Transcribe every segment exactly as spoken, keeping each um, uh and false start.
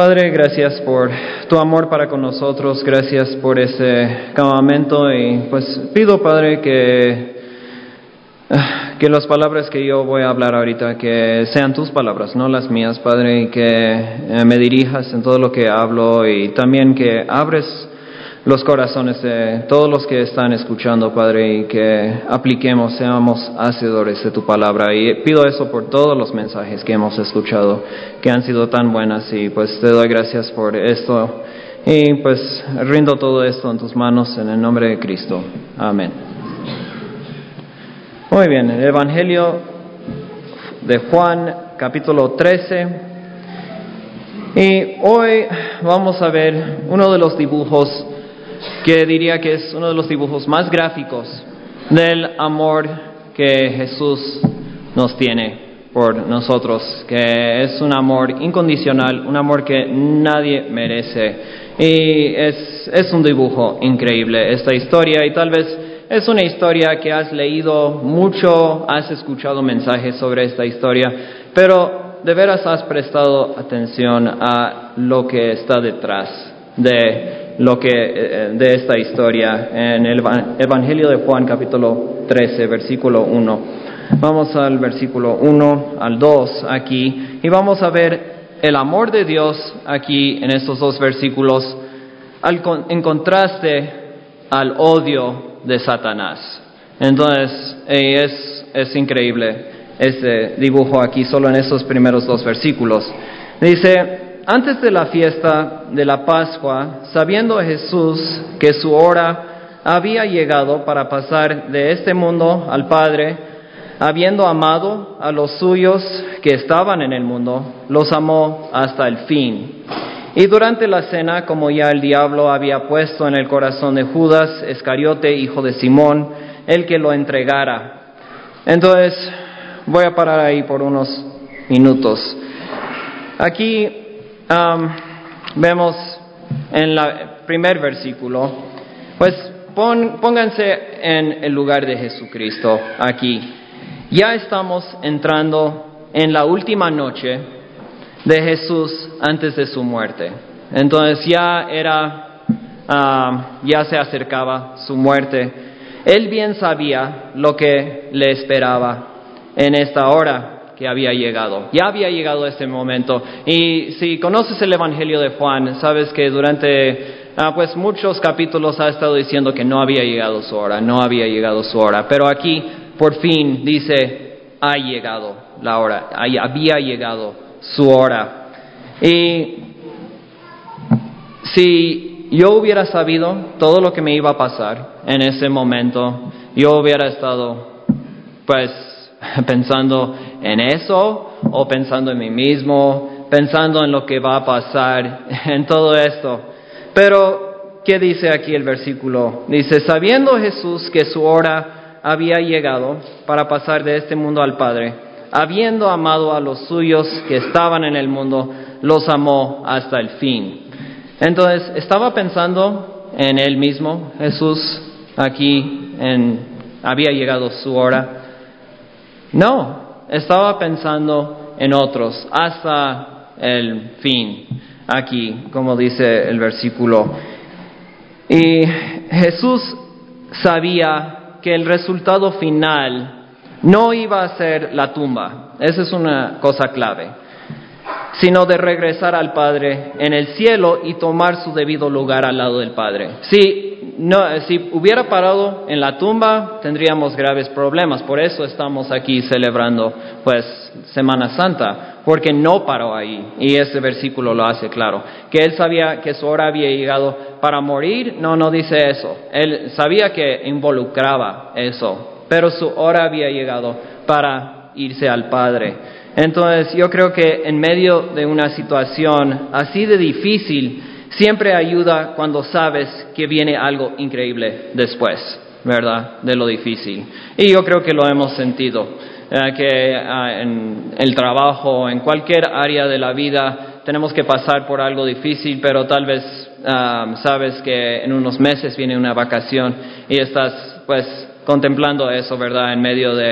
Padre, gracias por tu amor para con nosotros, gracias por ese campamento y pues pido, Padre, que, que las palabras que yo voy a hablar ahorita, que sean tus palabras, no las mías, Padre, y que me dirijas en todo lo que hablo y también que abres los corazones de todos los que están escuchando, Padre, y que apliquemos, seamos hacedores de tu palabra. Y pido eso por todos los mensajes que hemos escuchado, que han sido tan buenas, y pues te doy gracias por esto. Y pues rindo todo esto en tus manos, en el nombre de Cristo. Amén. Muy bien, el Evangelio de Juan, capítulo trece. Y hoy vamos a ver uno de los dibujos que diría que es uno de los dibujos más gráficos del amor que Jesús nos tiene por nosotros, que es un amor incondicional, un amor que nadie merece. Y es, es un dibujo increíble esta historia, y tal vez es una historia que has leído mucho, has escuchado mensajes sobre esta historia, pero de veras has prestado atención a lo que está detrás de lo que de esta historia en el Evangelio de Juan, capítulo trece, versículo uno. Vamos al versículo uno al dos aquí, y vamos a ver el amor de Dios aquí en estos dos versículos al, en contraste al odio de Satanás. Entonces es, es increíble este dibujo aquí solo en esos primeros dos versículos. Dice: antes de la fiesta de la Pascua, sabiendo Jesús que su hora había llegado para pasar de este mundo al Padre, habiendo amado a los suyos que estaban en el mundo, los amó hasta el fin. Y durante la cena, como ya el diablo había puesto en el corazón de Judas Iscariote, hijo de Simón, el que lo entregara. Entonces, voy a parar ahí por unos minutos. Aquí Um, vemos en el primer versículo, pues pon, pónganse en el lugar de Jesucristo aquí. Ya estamos entrando en la última noche de Jesús antes de su muerte. Entonces ya era, uh, ya se acercaba su muerte. Él bien sabía lo que le esperaba en esta hora que había llegado. Ya había llegado este momento. Y si conoces el Evangelio de Juan, sabes que durante ah, pues muchos capítulos ha estado diciendo que no había llegado su hora, no había llegado su hora. Pero aquí, por fin, dice, ha llegado la hora, había llegado su hora. Y si yo hubiera sabido todo lo que me iba a pasar en ese momento, yo hubiera estado, pues, pensando en eso, o pensando en mí mismo, pensando en lo que va a pasar, en todo esto. Pero, ¿qué dice aquí el versículo? Dice: sabiendo Jesús que su hora había llegado para pasar de este mundo al Padre, habiendo amado a los suyos que estaban en el mundo, los amó hasta el fin. Entonces, estaba pensando en él mismo, Jesús, aquí, en, había llegado su hora. No, estaba pensando en otros hasta el fin, aquí, como dice el versículo. Y Jesús sabía que el resultado final no iba a ser la tumba, esa es una cosa clave, sino de regresar al Padre en el cielo y tomar su debido lugar al lado del Padre. Si No, si hubiera parado en la tumba, tendríamos graves problemas. Por eso estamos aquí celebrando, pues, Semana Santa, porque no paró ahí. Y ese versículo lo hace claro. Que él sabía que su hora había llegado para morir. No, no dice eso. Él sabía que involucraba eso, pero su hora había llegado para irse al Padre. Entonces, yo creo que en medio de una situación así de difícil, siempre ayuda cuando sabes que viene algo increíble después, ¿verdad? De lo difícil. Y yo creo que lo hemos sentido, eh, que eh, en el trabajo, en cualquier área de la vida, tenemos que pasar por algo difícil, pero tal vez uh, sabes que en unos meses viene una vacación y estás, pues, contemplando eso, ¿verdad? En medio de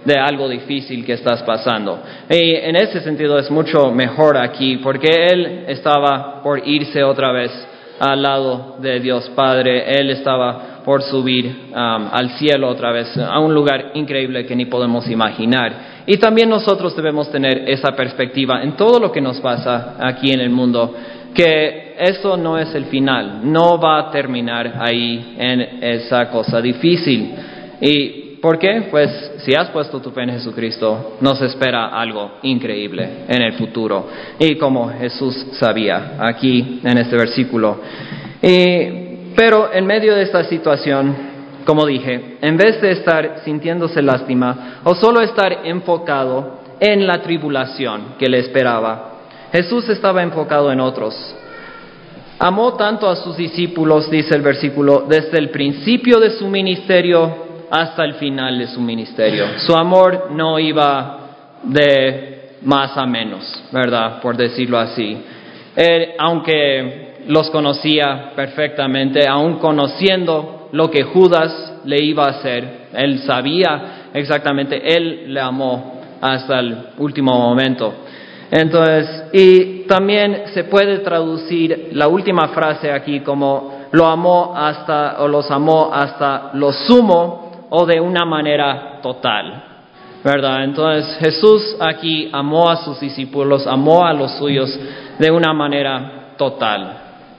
de algo difícil que estás pasando. Y en ese sentido es mucho mejor aquí, porque Él estaba por irse otra vez al lado de Dios Padre. Él estaba por subir um, al cielo otra vez, a un lugar increíble que ni podemos imaginar. Y también nosotros debemos tener esa perspectiva en todo lo que nos pasa aquí en el mundo, que eso no es el final, no va a terminar ahí en esa cosa difícil. ¿Y por qué? Pues si has puesto tu fe en Jesucristo, nos espera algo increíble en el futuro. Y como Jesús sabía aquí en este versículo. Y, pero en medio de esta situación, como dije, en vez de estar sintiéndose lástima o solo estar enfocado en la tribulación que le esperaba, Jesús estaba enfocado en otros. Amó tanto a sus discípulos, dice el versículo, desde el principio de su ministerio hasta el final de su ministerio. Su amor no iba de más a menos, ¿verdad? Por decirlo así. Él, aunque los conocía perfectamente, aun conociendo lo que Judas le iba a hacer, él sabía exactamente, él le amó hasta el último momento. Entonces, y también se puede traducir la última frase aquí como lo amó hasta, o los amó hasta lo sumo o de una manera total, ¿verdad? Entonces, Jesús aquí amó a sus discípulos, amó a los suyos de una manera total,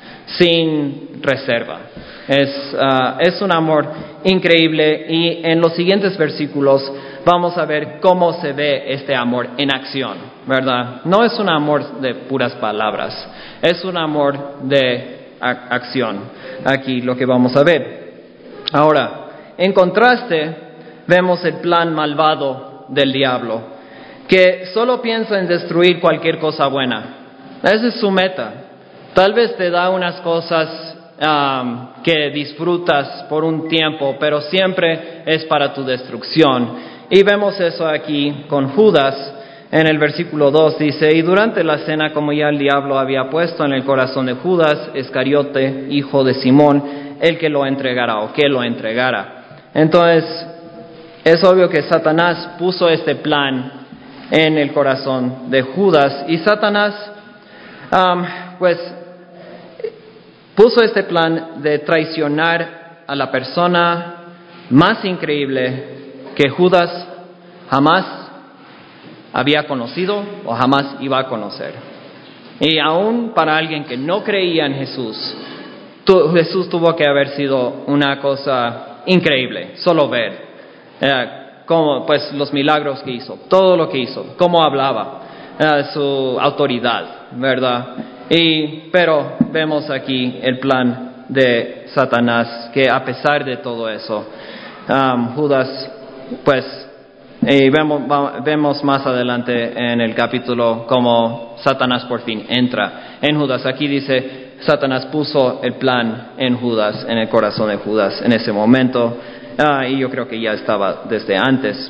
sin reserva. Es, uh, es un amor increíble y en los siguientes versículos vamos a ver cómo se ve este amor en acción, ¿verdad? No es un amor de puras palabras, es un amor de a- acción. Aquí lo que vamos a ver. Ahora, en contraste, vemos el plan malvado del diablo, que solo piensa en destruir cualquier cosa buena. Esa es su meta. Tal vez te da unas cosas Um, que disfrutas por un tiempo, pero siempre es para tu destrucción. Y vemos eso aquí con Judas. En el versículo dos dice, y durante la cena, como ya el diablo había puesto en el corazón de Judas Iscariote, hijo de Simón, el que lo entregara o que lo entregara. Entonces, es obvio que Satanás puso este plan en el corazón de Judas, y Satanás, um, pues, puso este plan de traicionar a la persona más increíble que Judas jamás había conocido o jamás iba a conocer. Y aún para alguien que no creía en Jesús, tu, Jesús tuvo que haber sido una cosa increíble, solo ver eh, cómo, pues, los milagros que hizo, todo lo que hizo, cómo hablaba, eh, su autoridad, ¿verdad? Y, pero vemos aquí el plan de Satanás, que a pesar de todo eso, um, Judas, pues, y vemos, va, vemos más adelante en el capítulo cómo Satanás por fin entra en Judas. Aquí dice, Satanás puso el plan en Judas, en el corazón de Judas en ese momento, uh, y yo creo que ya estaba desde antes.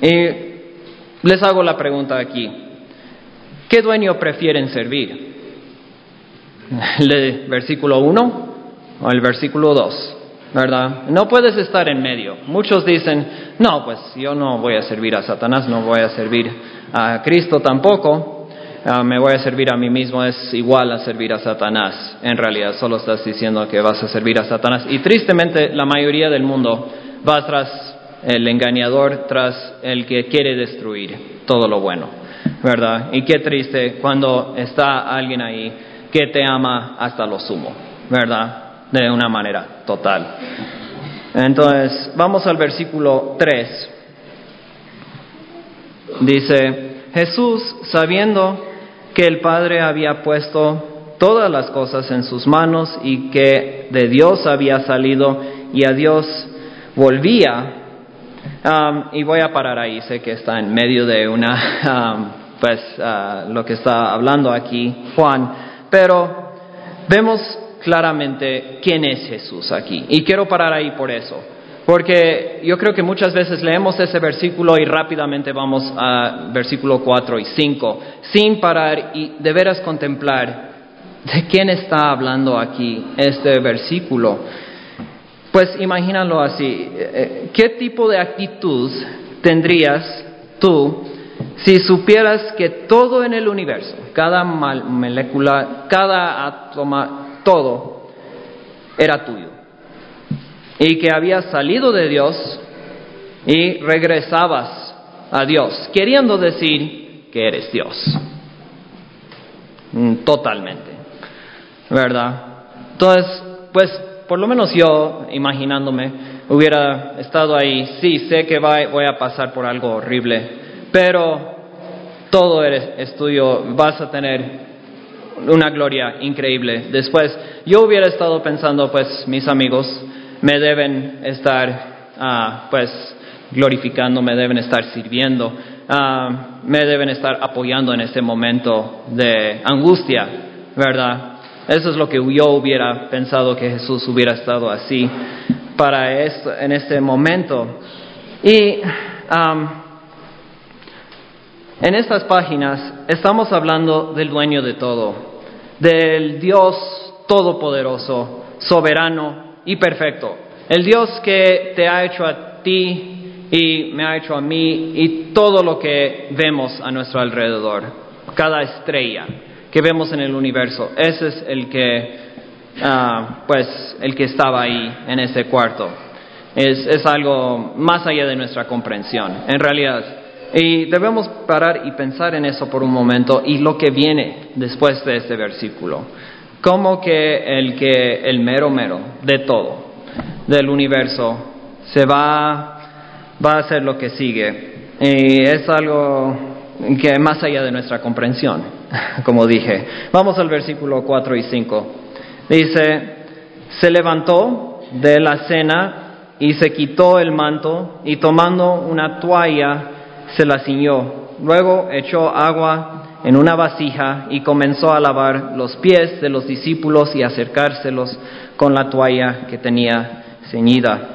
Y les hago la pregunta aquí, ¿qué dueño prefieren servir? ¿El versículo uno o el versículo dos? ¿Verdad? No puedes estar en medio. Muchos dicen, no, pues yo no voy a servir a Satanás, no voy a servir a Cristo tampoco, uh, me voy a servir a mí mismo, es igual a servir a Satanás. En realidad solo estás diciendo que vas a servir a Satanás. Y tristemente la mayoría del mundo va tras el engañador, tras el que quiere destruir todo lo bueno, ¿verdad? Y qué triste cuando está alguien ahí que te ama hasta lo sumo, ¿verdad? De una manera total. Entonces, vamos al versículo tres. Dice, Jesús, sabiendo que el Padre había puesto todas las cosas en sus manos y que de Dios había salido y a Dios volvía, um, y voy a parar ahí, sé que está en medio de una, um, pues, uh, lo que está hablando aquí Juan, pero vemos claramente quién es Jesús aquí. Y quiero parar ahí por eso. Porque yo creo que muchas veces leemos ese versículo y rápidamente vamos a versículo cuatro y cinco, sin parar y de veras contemplar de quién está hablando aquí este versículo. Pues imagínalo así. ¿Qué tipo de actitud tendrías tú, si supieras que todo en el universo, cada molécula, cada átomo, todo era tuyo, y que habías salido de Dios y regresabas a Dios, queriendo decir que eres Dios? Totalmente, ¿verdad? Entonces, pues, por lo menos yo, imaginándome, hubiera estado ahí. Sí, sé que va, voy a pasar por algo horrible, pero todo eres, es tuyo, vas a tener una gloria increíble. Después, yo hubiera estado pensando, pues, mis amigos me deben estar, uh, pues, glorificando, me deben estar sirviendo, uh, me deben estar apoyando en este momento de angustia, ¿verdad? Eso es lo que yo hubiera pensado, que Jesús hubiera estado así para esto, en este momento. Y um, en estas páginas estamos hablando del dueño de todo, del Dios todopoderoso, soberano y perfecto. El Dios que te ha hecho a ti y me ha hecho a mí y todo lo que vemos a nuestro alrededor, cada estrella que vemos en el universo. Ese es el que, uh, pues, el que estaba ahí en ese cuarto. Es, es algo más allá de nuestra comprensión, en realidad. Y debemos parar y pensar en eso por un momento y lo que viene después de este versículo. Como que el que, el mero mero de todo, del universo, se va, va a hacer lo que sigue. Y es algo que más allá de nuestra comprensión, como dije. Vamos al versículo cuatro y cinco. Dice, se levantó de la cena y se quitó el manto y tomando una toalla se la ciñó. Luego echó agua en una vasija y comenzó a lavar los pies de los discípulos y acercárselos con la toalla que tenía ceñida.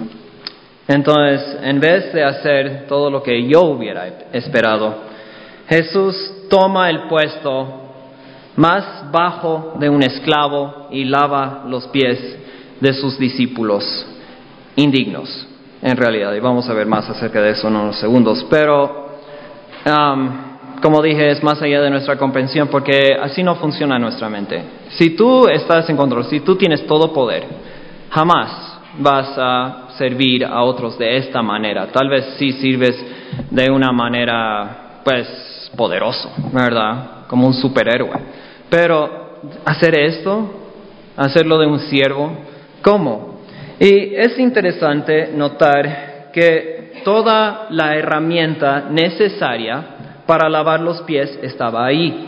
Entonces, en vez de hacer todo lo que yo hubiera esperado, Jesús toma el puesto más bajo de un esclavo y lava los pies de sus discípulos indignos, en realidad. Y vamos a ver más acerca de eso en unos segundos. Pero, um, como dije, es más allá de nuestra comprensión, porque así no funciona nuestra mente. Si tú estás en control, si tú tienes todo poder, jamás vas a servir a otros de esta manera. Tal vez sí sirves de una manera, pues, poderoso, ¿verdad? Como un superhéroe. Pero hacer esto, hacerlo de un siervo, ¿cómo? Y es interesante notar que toda la herramienta necesaria para lavar los pies estaba ahí.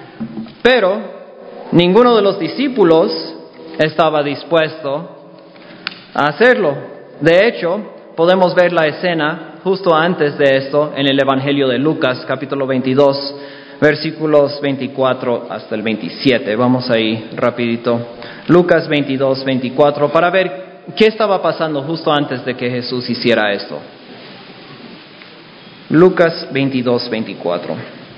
Pero ninguno de los discípulos estaba dispuesto a hacerlo. De hecho, podemos ver la escena justo antes de esto en el Evangelio de Lucas, capítulo veintidós, versículos veinticuatro hasta el veintisiete. Vamos ahí rapidito. Lucas veintidós, veinticuatro, para ver qué estaba pasando justo antes de que Jesús hiciera esto. Lucas veintidós, veinticuatro.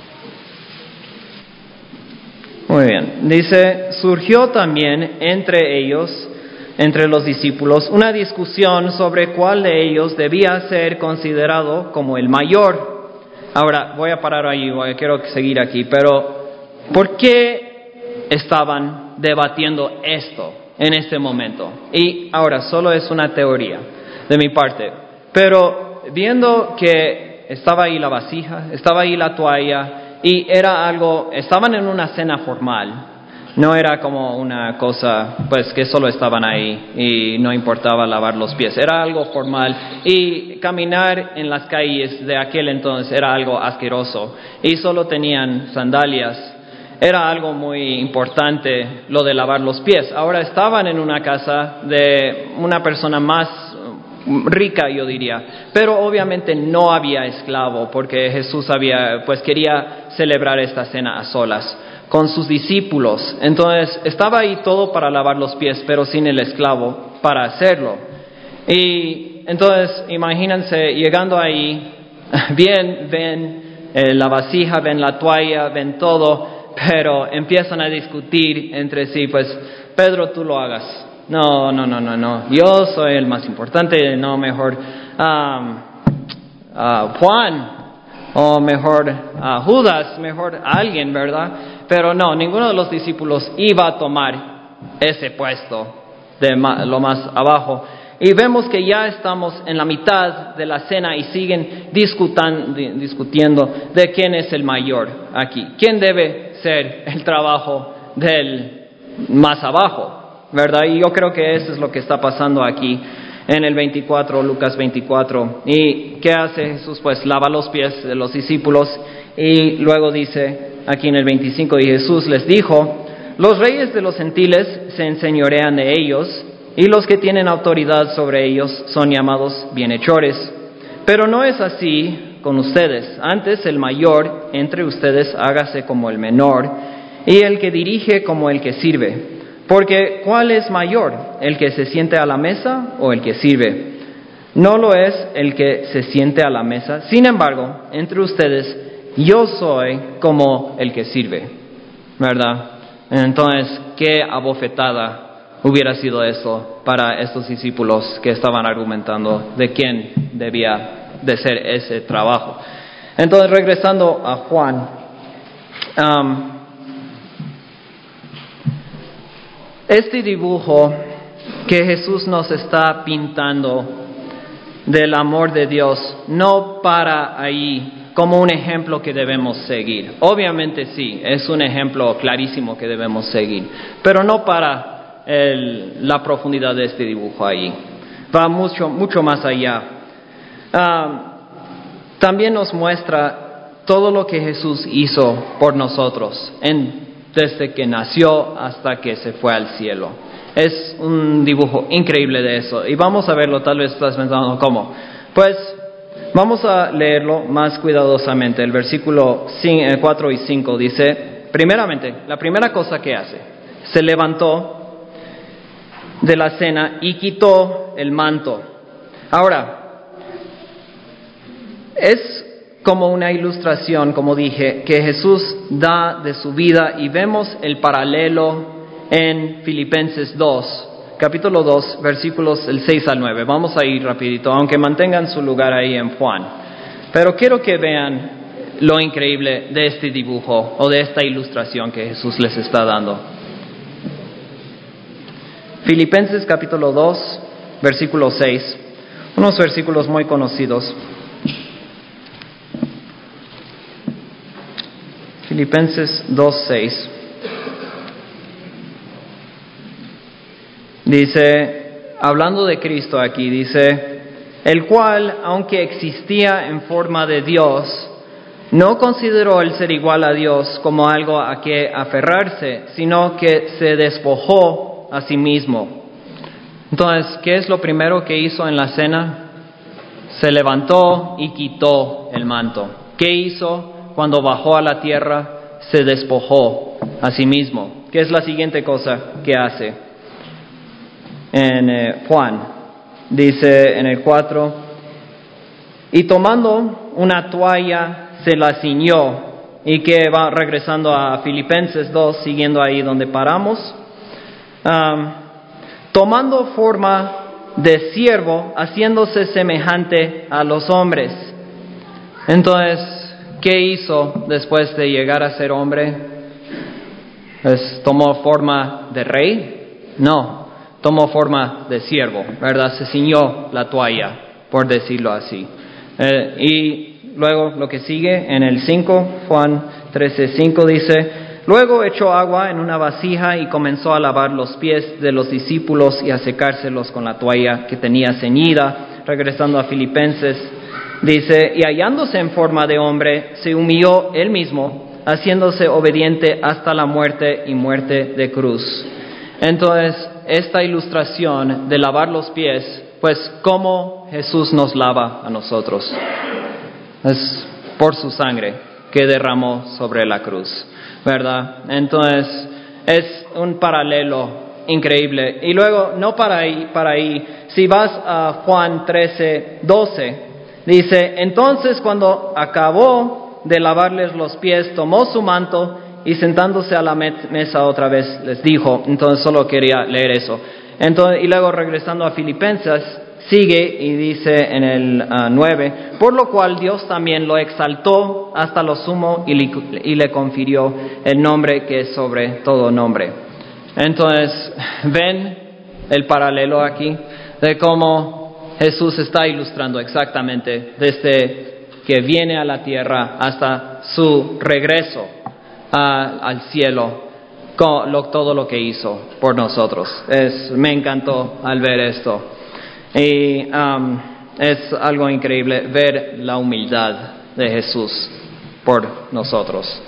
Muy bien. Dice, surgió también entre ellos, entre los discípulos, una discusión sobre cuál de ellos debía ser considerado como el mayor. Ahora, voy a parar ahí, quiero seguir aquí, pero ¿por qué estaban debatiendo esto en este momento? Y ahora, solo es una teoría de mi parte, pero viendo que estaba ahí la vasija, estaba ahí la toalla, y era algo, estaban en una cena formal. No era como una cosa, pues, que solo estaban ahí y no importaba lavar los pies. Era algo formal y caminar en las calles de aquel entonces era algo asqueroso y solo tenían sandalias. Era algo muy importante lo de lavar los pies. Ahora estaban en una casa de una persona más rica, yo diría, pero obviamente no había esclavo porque Jesús había, pues, quería celebrar esta cena a solas con sus discípulos. Entonces estaba ahí todo para lavar los pies, pero sin el esclavo para hacerlo. Y entonces imagínense llegando ahí, bien, ven eh, la vasija, ven la toalla, ven todo, pero empiezan a discutir entre sí, pues, Pedro, tú lo hagas. No, no, no, no, no, yo soy el más importante, no, mejor um, uh, Juan. o mejor a Judas, mejor a alguien, ¿verdad? Pero no, ninguno de los discípulos iba a tomar ese puesto de lo más abajo. Y vemos que ya estamos en la mitad de la cena y siguen discutan, discutiendo de quién es el mayor aquí. ¿Quién debe ser el trabajo del más abajo? ¿Verdad? Y yo creo que eso es lo que está pasando aquí en el veinticuatro, Lucas veinticuatro. ¿Y qué hace Jesús? Pues lava los pies de los discípulos y luego dice aquí en el veinticinco, y Jesús les dijo: los reyes de los gentiles se enseñorean de ellos, y los que tienen autoridad sobre ellos son llamados bienhechores. Pero no es así con ustedes. Antes el mayor entre ustedes hágase como el menor, y el que dirige como el que sirve. Porque ¿cuál es mayor? ¿El que se siente a la mesa o el que sirve? No lo es el que se siente a la mesa. Sin embargo, entre ustedes yo soy como el que sirve. ¿Verdad? Entonces, qué abofetada hubiera sido eso para estos discípulos que estaban argumentando de quién debía de ser ese trabajo. Entonces, regresando a Juan, um, este dibujo que Jesús nos está pintando del amor de Dios no para ahí como un ejemplo que debemos seguir. Obviamente sí, es un ejemplo clarísimo que debemos seguir, pero no para El, la profundidad de este dibujo ahí. Va mucho, mucho más allá. Um, también nos muestra todo lo que Jesús hizo por nosotros, en, desde que nació hasta que se fue al cielo. Es un dibujo increíble de eso. Y vamos a verlo, tal vez estás pensando, ¿cómo? Pues vamos a leerlo más cuidadosamente. El versículo cuatro y cinco dice, primeramente, la primera cosa que hace, se levantó de la cena y quitó el manto. Ahora, es como una ilustración, como dije, que Jesús da de su vida, y vemos el paralelo en Filipenses dos, capítulo dos, versículos el seis al nueve. Vamos a ir rapidito, aunque mantengan su lugar ahí en Juan. Pero quiero que vean lo increíble de este dibujo o de esta ilustración que Jesús les está dando. Filipenses capítulo dos, versículo seis, unos versículos muy conocidos. Filipenses dos, seis. Dice, hablando de Cristo aquí, dice, el cual, aunque existía en forma de Dios, no consideró el ser igual a Dios como algo a que aferrarse, sino que se despojó a sí mismo. Entonces, ¿qué es lo primero que hizo en la cena? Se levantó y quitó el manto. ¿Qué hizo cuando bajó a la tierra? Se despojó a sí mismo. ¿Qué es la siguiente cosa que hace? En eh, Juan, dice en el cuatro, y tomando una toalla se la ciñó, y que va regresando a Filipenses dos, siguiendo ahí donde paramos. Um, tomando forma de siervo, haciéndose semejante a los hombres. Entonces, ¿qué hizo después de llegar a ser hombre? Pues, ¿tomó forma de rey? No, tomó forma de siervo, ¿verdad? Se ciñó la toalla, por decirlo así. Eh, y luego lo que sigue en el cinco, Juan trece, cinco dice, luego echó agua en una vasija y comenzó a lavar los pies de los discípulos y a secárselos con la toalla que tenía ceñida. Regresando a Filipenses, dice, y hallándose en forma de hombre, se humilló él mismo, haciéndose obediente hasta la muerte y muerte de cruz. Entonces, esta ilustración de lavar los pies, pues, ¿cómo Jesús nos lava a nosotros? Es por su sangre que derramó sobre la cruz, ¿verdad? Entonces, es un paralelo increíble. Y luego, no para ahí, para ahí, si vas a Juan trece, doce, dice, entonces cuando acabó de lavarles los pies, tomó su manto y sentándose a la mesa otra vez les dijo, entonces solo quería leer eso. Entonces, y luego regresando a Filipenses, sigue y dice en el uh, nueve, por lo cual Dios también lo exaltó hasta lo sumo y le, y le confirió el nombre que es sobre todo nombre. Entonces, ven el paralelo aquí de cómo Jesús está ilustrando exactamente desde que viene a la tierra hasta su regreso a, al cielo, con lo, todo lo que hizo por nosotros. Es, me encantó al ver esto. Y um, es algo increíble ver la humildad de Jesús por nosotros.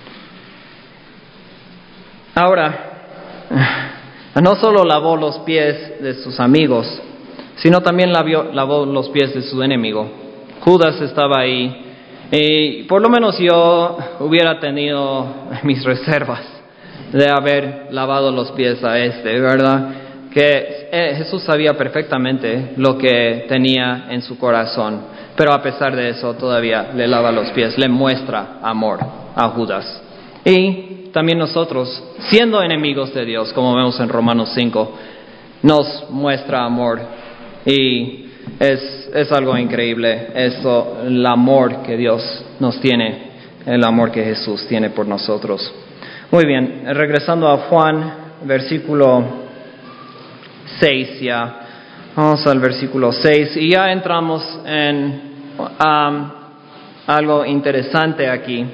Ahora, no solo lavó los pies de sus amigos, sino también lavó, lavó los pies de su enemigo. Judas estaba ahí, y por lo menos yo hubiera tenido mis reservas de haber lavado los pies a este, ¿verdad? Que eh, Jesús sabía perfectamente lo que tenía en su corazón, pero a pesar de eso todavía le lava los pies, le muestra amor a Judas. Y también nosotros, siendo enemigos de Dios, como vemos en Romanos cinco, nos muestra amor. Y es, es algo increíble eso, el amor que Dios nos tiene, el amor que Jesús tiene por nosotros. Muy bien, regresando a Juan, versículo seis ya. Vamos al versículo seis y ya entramos en um, algo interesante aquí.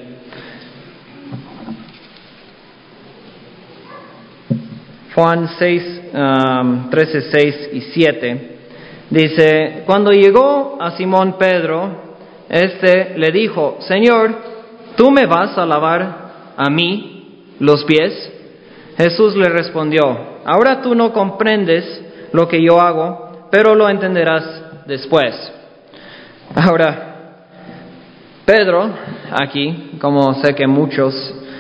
Juan seis, um, trece, seis y siete dice, cuando llegó a Simón Pedro, este le dijo, Señor, ¿tú me vas a lavar a mí los pies? Jesús le respondió, ahora tú no comprendes lo que yo hago, pero lo entenderás después. Ahora, Pedro, aquí, como sé que muchos,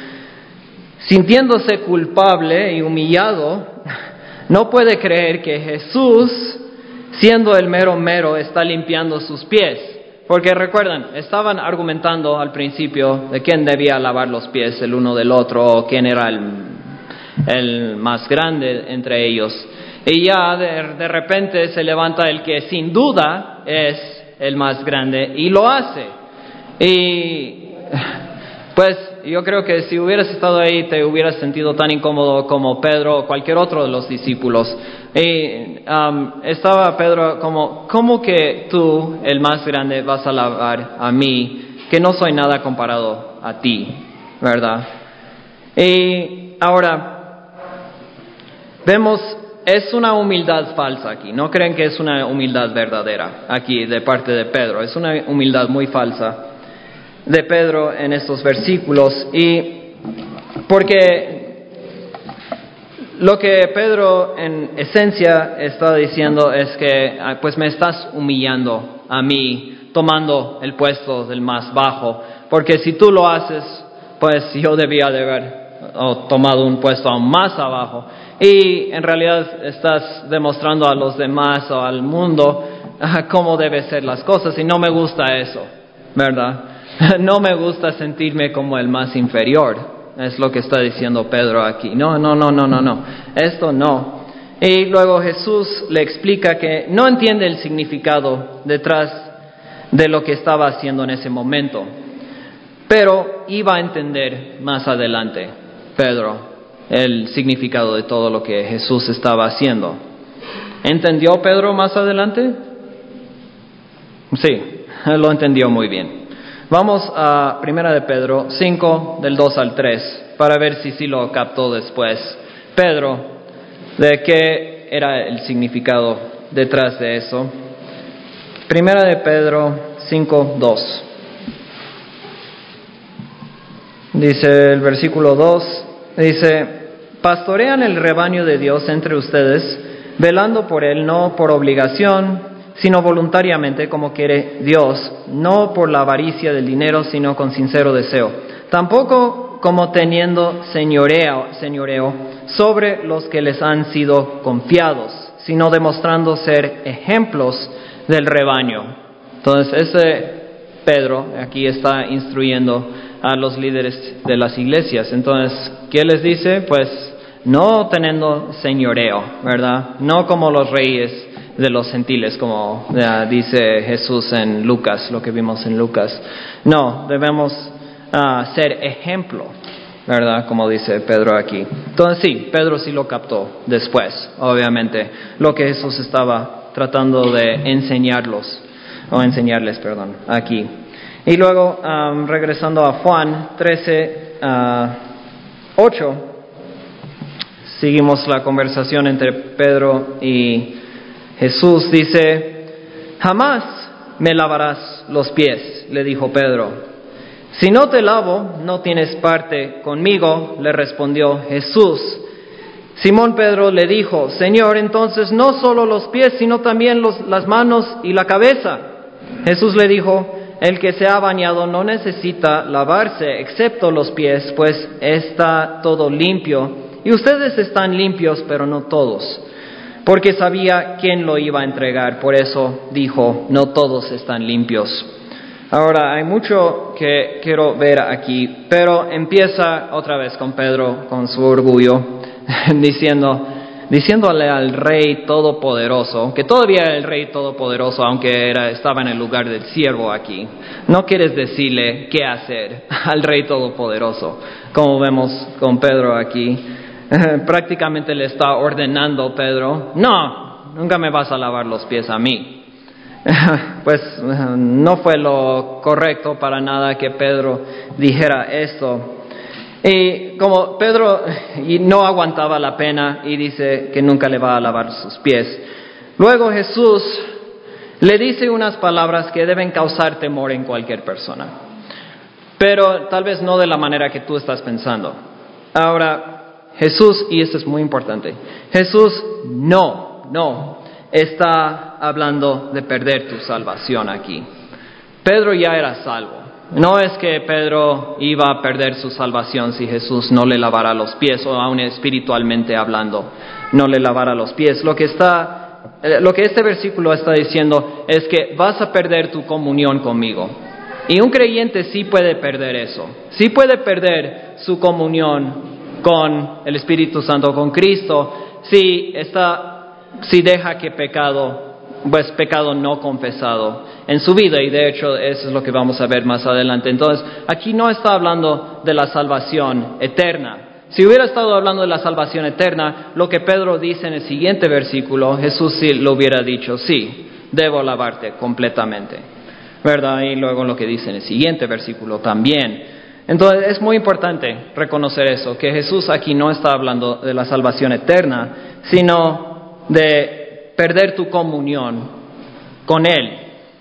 sintiéndose culpable y humillado, no puede creer que Jesús, siendo el mero mero, está limpiando sus pies. Porque recuerdan, estaban argumentando al principio de quién debía lavar los pies el uno del otro, o quién era el, el más grande entre ellos. Y ya de, de repente se levanta el que sin duda es el más grande y lo hace. Y pues yo creo que si hubieras estado ahí te hubieras sentido tan incómodo como Pedro o cualquier otro de los discípulos. Y um, estaba Pedro como, ¿cómo que tú, el más grande, vas a lavar a mí, que no soy nada comparado a ti, ¿verdad? Y ahora, vemos, es una humildad falsa aquí. No creen que es una humildad verdadera aquí de parte de Pedro. Es una humildad muy falsa de Pedro en estos versículos. Y porque lo que Pedro en esencia está diciendo es que pues me estás humillando a mí, tomando el puesto del más bajo, porque si tú lo haces, pues yo debía de haber oh, tomado un puesto aún más abajo. Y en realidad estás demostrando a los demás o al mundo uh, cómo deben ser las cosas, y no me gusta eso, ¿verdad? No me gusta sentirme como el más inferior. Es lo que está diciendo Pedro aquí. No, no, no, no, no, no. Esto no. Y luego Jesús le explica que no entiende el significado detrás de lo que estaba haciendo en ese momento. Pero iba a entender más adelante, Pedro, el significado de todo lo que Jesús estaba haciendo. ¿Entendió Pedro más adelante? Sí, lo entendió muy bien. Vamos a Primera de Pedro cinco, del dos al tres, para ver si sí lo captó después Pedro, de qué era el significado detrás de eso. Primera de Pedro cinco, dos. Dice el versículo dos, dice, pastorean el rebaño de Dios entre ustedes, velando por él, no por obligación, sino voluntariamente como quiere Dios, no por la avaricia del dinero, sino con sincero deseo. Tampoco como teniendo señoreo, señoreo sobre los que les han sido confiados, sino demostrando ser ejemplos del rebaño. Entonces, ese Pedro aquí está instruyendo a los líderes de las iglesias. Entonces, ¿qué les dice? Pues no teniendo señoreo, ¿verdad? No como los reyes de los gentiles, como uh, dice Jesús en Lucas, lo que vimos en Lucas. No, debemos uh, ser ejemplo, ¿verdad? Como dice Pedro aquí. Entonces sí, Pedro sí lo captó después, obviamente, lo que Jesús estaba tratando de enseñarlos, o enseñarles, perdón, aquí. Y luego, um, regresando a Juan trece, ocho, seguimos la conversación entre Pedro y Jesús. Dice, jamás me lavarás los pies, le dijo Pedro. Si no te lavo, no tienes parte conmigo, le respondió Jesús. Simón Pedro le dijo, Señor, entonces no solo los pies, sino también los, las manos y la cabeza. Jesús le dijo, el que se ha bañado no necesita lavarse, excepto los pies, pues está todo limpio. Y ustedes están limpios, pero no todos. Porque sabía quién lo iba a entregar, por eso dijo, no todos están limpios. Ahora, hay mucho que quiero ver aquí, pero empieza otra vez con Pedro, con su orgullo, diciendo, diciéndole al Rey Todopoderoso, que todavía era el Rey Todopoderoso, aunque era, estaba en el lugar del siervo aquí. No quieres decirle qué hacer al Rey Todopoderoso, como vemos con Pedro aquí. Prácticamente le está ordenando Pedro, no, nunca me vas a lavar los pies a mí. Pues no fue lo correcto para nada que Pedro dijera esto. Y como Pedro y no aguantaba la pena y dice que nunca le va a lavar sus pies. Luego Jesús le dice unas palabras que deben causar temor en cualquier persona, pero tal vez no de la manera que tú estás pensando. Ahora, Jesús, y esto es muy importante, Jesús no, no está hablando de perder tu salvación aquí. Pedro ya era salvo. No es que Pedro iba a perder su salvación si Jesús no le lavara los pies, o aún espiritualmente hablando, no le lavara los pies. Lo que está, lo que este versículo está diciendo es que vas a perder tu comunión conmigo. Y un creyente sí puede perder eso. Sí puede perder su comunión con el Espíritu Santo, con Cristo, si está, si deja que pecado, pues pecado no confesado en su vida, y de hecho eso es lo que vamos a ver más adelante. Entonces, aquí no está hablando de la salvación eterna. Si hubiera estado hablando de la salvación eterna, lo que Pedro dice en el siguiente versículo, Jesús sí lo hubiera dicho, sí, debo lavarte completamente, ¿verdad? Y luego lo que dice en el siguiente versículo también. Entonces es muy importante reconocer eso, que Jesús aquí no está hablando de la salvación eterna, sino de perder tu comunión con Él.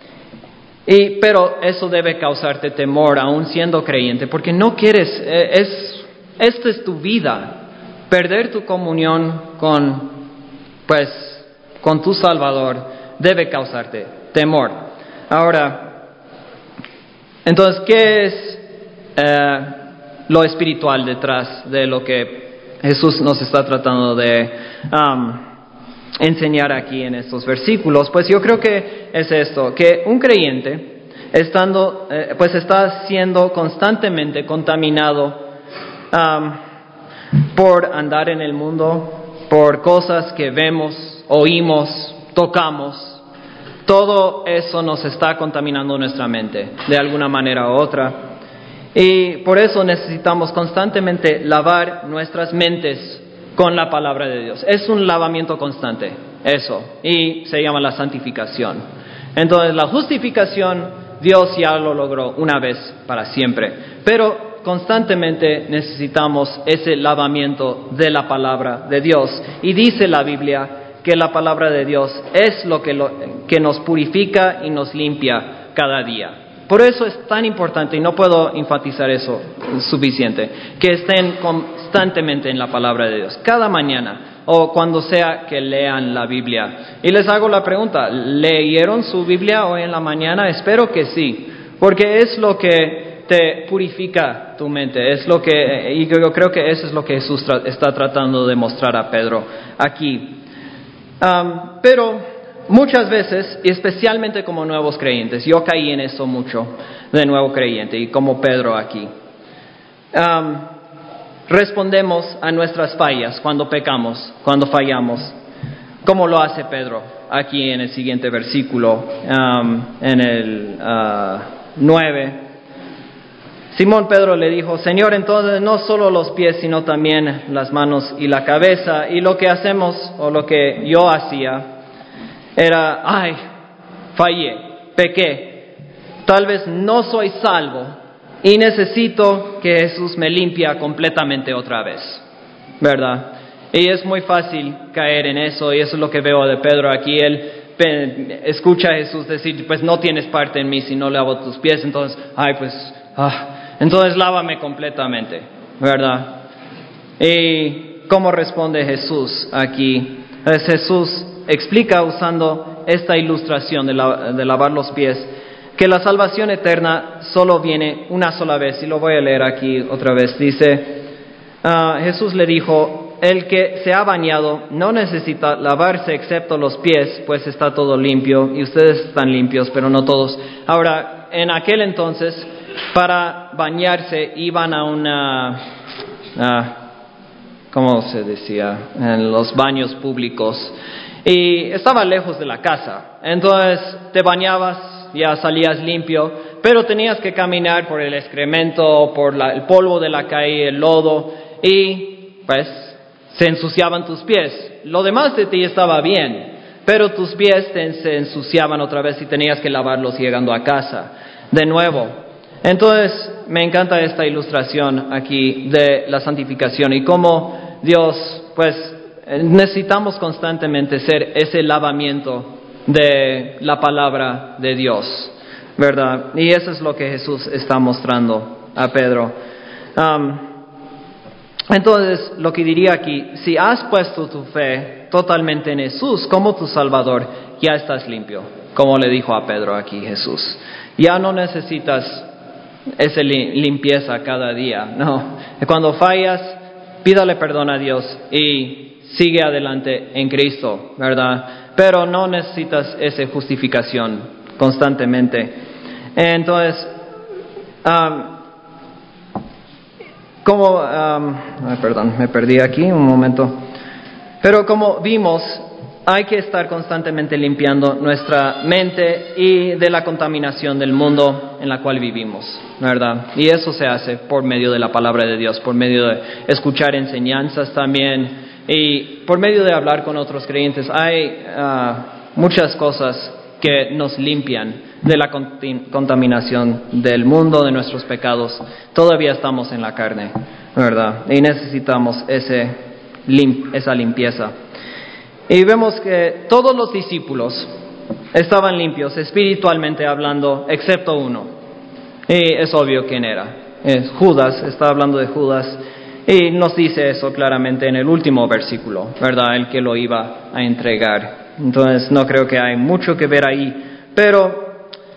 Y, pero eso debe causarte temor aún siendo creyente, porque no quieres, eh, es, esta es tu vida, perder tu comunión con, pues, con tu Salvador debe causarte temor. Ahora, entonces, ¿qué es eh, lo espiritual detrás de lo que Jesús nos está tratando de um, enseñar aquí en estos versículos? Pues yo creo que es esto, que un creyente estando, eh, pues está siendo constantemente contaminado um, por andar en el mundo, por cosas que vemos, oímos, tocamos. Todo eso nos está contaminando nuestra mente de alguna manera u otra. Y por eso necesitamos constantemente lavar nuestras mentes con la palabra de Dios. Es un lavamiento constante, eso, y se llama la santificación. Entonces, la justificación, Dios ya lo logró una vez para siempre, pero constantemente necesitamos ese lavamiento de la palabra de Dios. Y dice la Biblia que la palabra de Dios es lo que, lo, que nos purifica y nos limpia cada día. Por eso es tan importante, y no puedo enfatizar eso suficiente, que estén constantemente en la palabra de Dios, cada mañana, o cuando sea que lean la Biblia. Y les hago la pregunta, ¿leyeron su Biblia hoy en la mañana? Espero que sí, porque es lo que te purifica tu mente, es lo que, y yo creo que eso es lo que Jesús tra- está tratando de mostrar a Pedro aquí. Um, pero muchas veces, y especialmente como nuevos creyentes, yo caí en eso mucho de nuevo creyente, y como Pedro aquí, um, respondemos a nuestras fallas cuando pecamos, cuando fallamos, como lo hace Pedro aquí en el siguiente versículo, um, en el uh, nueve. Simón Pedro le dijo: Señor, entonces no solo los pies, sino también las manos y la cabeza. Y lo que hacemos, o lo que yo hacía, era, ay, fallé, pequé, tal vez no soy salvo y necesito que Jesús me limpia completamente otra vez, ¿verdad? Y es muy fácil caer en eso, y eso es lo que veo de Pedro aquí. Él escucha a Jesús decir, pues no tienes parte en mí si no lavo tus pies, entonces, ay, pues, ah, entonces lávame completamente, ¿verdad? ¿Y cómo responde Jesús aquí? Pues Jesús explica usando esta ilustración de, la, de lavar los pies, que la salvación eterna solo viene una sola vez, y lo voy a leer aquí otra vez. Dice, uh, Jesús le dijo: el que se ha bañado no necesita lavarse excepto los pies, pues está todo limpio, y ustedes están limpios, pero no todos. Ahora, en aquel entonces, para bañarse iban a una, uh, ¿cómo se decía? En los baños públicos, y estaba lejos de la casa. Entonces te bañabas, ya salías limpio, pero tenías que caminar por el excremento, por la, el polvo de la calle, el lodo, y pues se ensuciaban tus pies. Lo demás de ti estaba bien, pero tus pies te, se ensuciaban otra vez y tenías que lavarlos llegando a casa de nuevo. Entonces me encanta esta ilustración aquí de la santificación y cómo Dios, pues necesitamos constantemente ser ese lavamiento de la palabra de Dios, ¿verdad? Y eso es lo que Jesús está mostrando a Pedro. Um, entonces, lo que diría aquí, si has puesto tu fe totalmente en Jesús como tu Salvador, ya estás limpio, como le dijo a Pedro aquí Jesús. Ya no necesitas esa limpieza cada día, no. Cuando fallas, pídale perdón a Dios y sigue adelante en Cristo, ¿verdad? Pero no necesitas esa justificación constantemente. Entonces, um, como, um, ay, perdón, me perdí aquí un momento. Pero como vimos, hay que estar constantemente limpiando nuestra mente y de la contaminación del mundo en la cual vivimos, ¿verdad? Y eso se hace por medio de la palabra de Dios, por medio de escuchar enseñanzas también, y por medio de hablar con otros creyentes. Hay uh, muchas cosas que nos limpian de la cont- contaminación del mundo, de nuestros pecados. Todavía estamos en la carne, ¿verdad? Y necesitamos ese lim- esa limpieza. Y vemos que todos los discípulos estaban limpios espiritualmente hablando, excepto uno. Y es obvio quién era. Es Judas, está hablando de Judas. Y nos dice eso claramente en el último versículo, ¿verdad? El que lo iba a entregar. Entonces no creo que hay mucho que ver ahí. Pero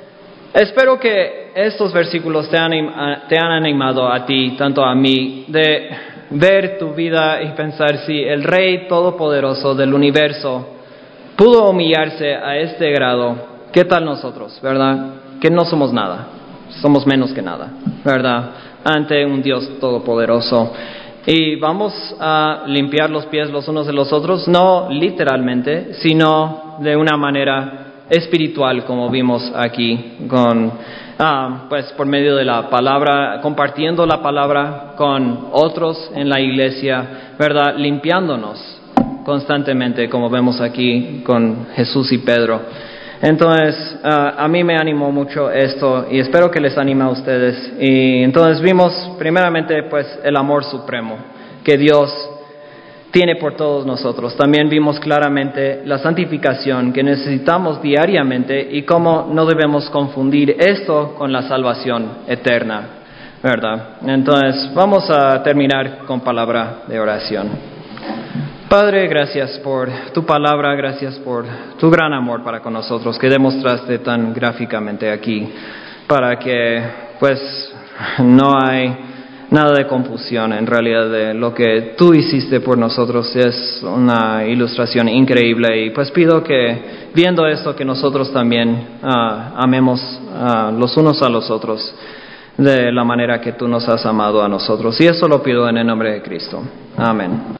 espero que estos versículos te han, te han animado a ti, tanto a mí, de ver tu vida y pensar si el Rey Todopoderoso del universo pudo humillarse a este grado, ¿qué tal nosotros, verdad? Que no somos nada, somos menos que nada, ¿verdad? Ante un Dios todopoderoso. Y vamos a limpiar los pies los unos de los otros, no literalmente, sino de una manera espiritual, como vimos aquí, con ah, pues por medio de la palabra, compartiendo la palabra con otros en la iglesia, ¿verdad? Limpiándonos constantemente, como vemos aquí con Jesús y Pedro. Entonces, uh, a mí me animó mucho esto y espero que les anime a ustedes. Y entonces vimos primeramente pues el amor supremo que Dios tiene por todos nosotros. También vimos claramente la santificación que necesitamos diariamente y cómo no debemos confundir esto con la salvación eterna, ¿verdad? Entonces, vamos a terminar con palabra de oración. Padre, gracias por tu palabra, gracias por tu gran amor para con nosotros que demostraste tan gráficamente aquí, para que pues no hay nada de confusión en realidad de lo que tú hiciste por nosotros. Es una ilustración increíble y pues pido que viendo esto que nosotros también uh, amemos uh, los unos a los otros de la manera que tú nos has amado a nosotros, y eso lo pido en el nombre de Cristo. Amén.